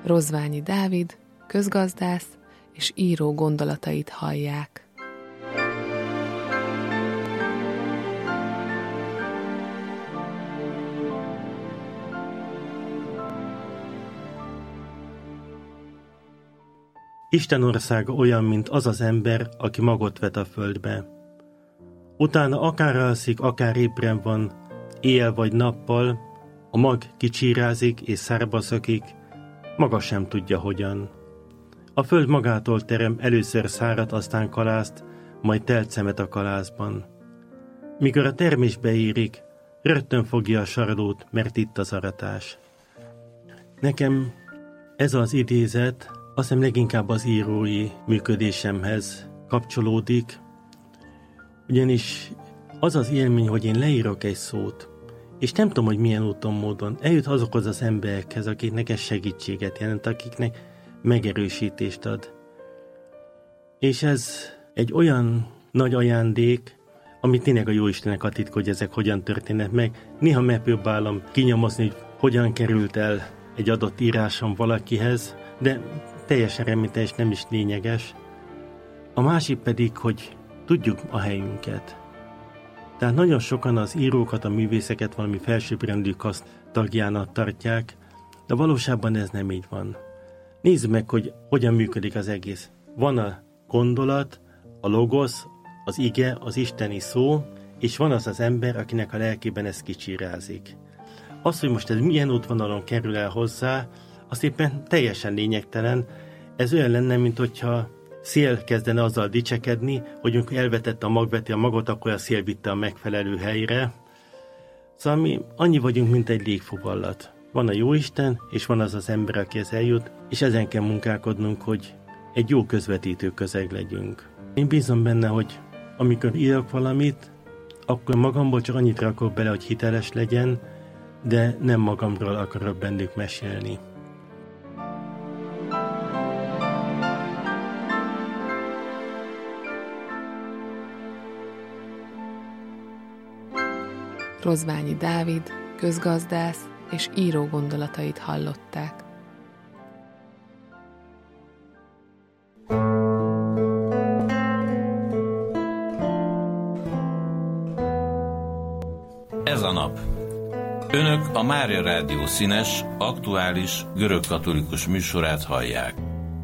Rozványi Dávid, közgazdász és író gondolatait hallják. Isten országa olyan, mint az az ember, aki magot vet a földbe. Utána akár alszik, akár ébren van, éjjel vagy nappal, a mag kicsírázik és szárba szökik, maga sem tudja hogyan. A föld magától terem először szárat, aztán kalászt, majd telt szemet a kalászban. Mikor a termés beérik, rögtön fogja a sarlót, mert itt az aratás. Nekem ez az idézet azt hiszem leginkább az írói működésemhez kapcsolódik, ugyanis az az élmény, hogy én leírok egy szót, és nem tudom, hogy milyen úton, módon eljut azokhoz az emberekhez, akiknek ez segítséget jelent, akiknek megerősítést ad. És ez egy olyan nagy ajándék, amit tényleg a Jóistennek a titka, hogy ezek hogyan történnek meg. Néha megpróbálom kinyomozni, hogy hogyan került el egy adott írásom valakihez, de teljesen reménytelen és nem is lényeges. A másik pedig, hogy tudjuk a helyünket. Tehát nagyon sokan az írókat, a művészeket valami felsőbbrendű kaszt tagjának tartják, de valóságban ez nem így van. Nézzük meg, hogy hogyan működik az egész. Van a gondolat, a logosz, az ige, az isteni szó, és van az az ember, akinek a lelkében ez kicsírázik. Az, hogy most ez milyen útvonalon kerül el hozzá, az éppen teljesen lényegtelen. Ez olyan lenne, mint hogyha szél kezdene azzal dicsekedni, hogy amikor elvetette a magveti a magot, akkor a szél vitte a megfelelő helyre. Szóval mi annyi vagyunk, mint egy légfuvallat. Van a Jóisten, és van az az ember, akihez eljut, és ezen kell munkálkodnunk, hogy egy jó közvetítő közeg legyünk. Én bízom benne, hogy amikor írok valamit, akkor magamból csak annyit rakok bele, hogy hiteles legyen, de nem magamról akarok bennük mesélni. Rozványi Dávid, közgazdász és író gondolatait hallották. Ez a nap. Önök a Mária Rádió színes, aktuális, görögkatolikus műsorát hallják.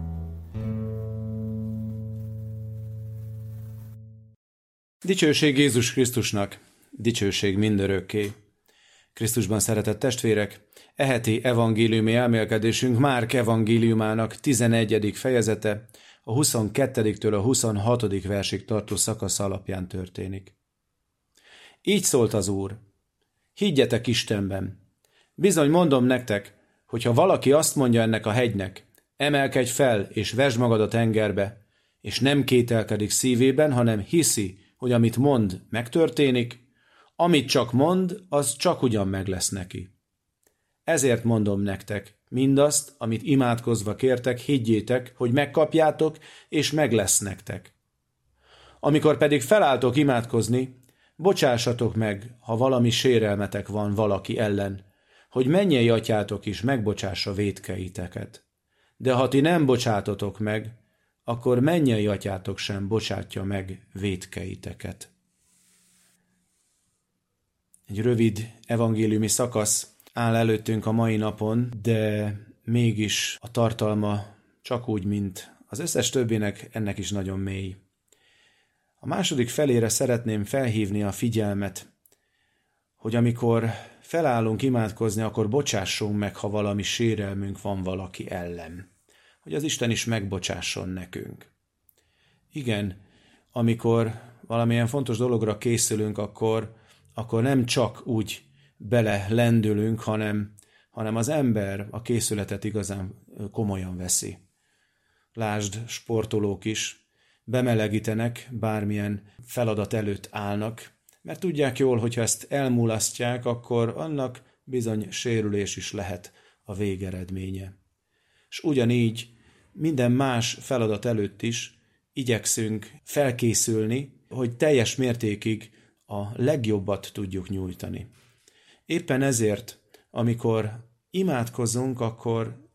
Dicsőség Jézus Krisztusnak! Dicsőség mindörökké. Krisztusban szeretett testvérek, e heti evangéliumi elmélkedésünk Márk evangéliumának 11. fejezete, a 22-től a 26. versig tartó szakasz alapján történik. Így szólt az Úr: higgyetek Istenben. Bizony mondom nektek, hogyha valaki azt mondja ennek a hegynek, emelkedj fel és vesd magad a tengerbe, és nem kételkedik szívében, hanem hiszi, hogy amit mond, megtörténik, amit csak mond, az csak ugyan meg lesz neki. Ezért mondom nektek, mindazt, amit imádkozva kértek, higgyétek, hogy megkapjátok, és meg lesz nektek. Amikor pedig felálltok imádkozni, bocsássatok meg, ha valami sérelmetek van valaki ellen, hogy mennyei atyátok is megbocsássa vétkeiteket. De ha ti nem bocsátotok meg, akkor mennyei atyátok sem bocsátja meg vétkeiteket. Egy rövid evangéliumi szakasz áll előttünk a mai napon, de mégis a tartalma csak úgy, mint az összes többinek, ennek is nagyon mély. A második felére szeretném felhívni a figyelmet, hogy amikor felállunk imádkozni, akkor bocsássunk meg, ha valami sérelmünk van valaki ellen. Hogy az Isten is megbocsásson nekünk. Igen, amikor valamilyen fontos dologra készülünk, akkor nem csak úgy bele lendülünk, hanem az ember a készületet igazán komolyan veszi. Lásd, sportolók is bemelegítenek, bármilyen feladat előtt állnak, mert tudják jól, hogyha ezt elmulasztják, akkor annak bizony sérülés is lehet a végeredménye. És ugyanígy minden más feladat előtt is igyekszünk felkészülni, hogy teljes mértékig a legjobbat tudjuk nyújtani. Éppen ezért, amikor imádkozunk, akkor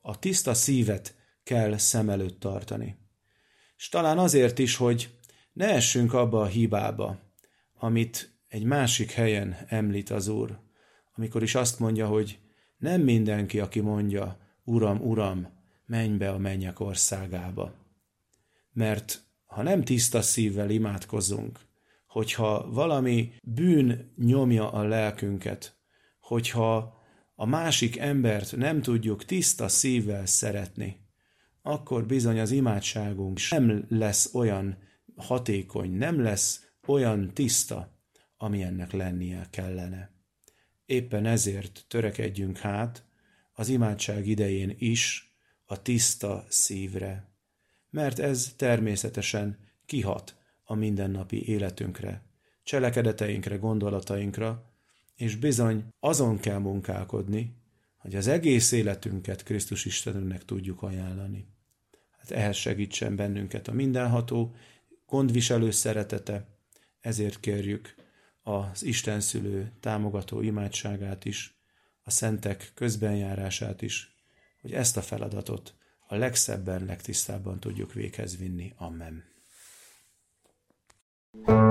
a tiszta szívet kell szem előtt tartani. És talán azért is, hogy ne essünk abba a hibába, amit egy másik helyen említ az Úr, amikor is azt mondja, hogy nem mindenki, aki mondja, Uram, Uram, menj be a mennyek országába. Mert ha nem tiszta szívvel imádkozunk, hogyha valami bűn nyomja a lelkünket, hogyha a másik embert nem tudjuk tiszta szívvel szeretni, akkor bizony az imádságunk nem lesz olyan hatékony, nem lesz olyan tiszta, ami ennek lennie kellene. Éppen ezért törekedjünk hát az imádság idején is a tiszta szívre, mert ez természetesen kihat a mindennapi életünkre, cselekedeteinkre, gondolatainkra, és bizony azon kell munkálkodni, hogy az egész életünket Krisztus Istenünknek tudjuk ajánlani. Hát ehhez segítsen bennünket a mindenható, gondviselő szeretete, ezért kérjük az Istenszülő támogató imádságát is, a szentek közbenjárását is, hogy ezt a feladatot a legszebben, legtisztábban tudjuk véghez vinni. Amen.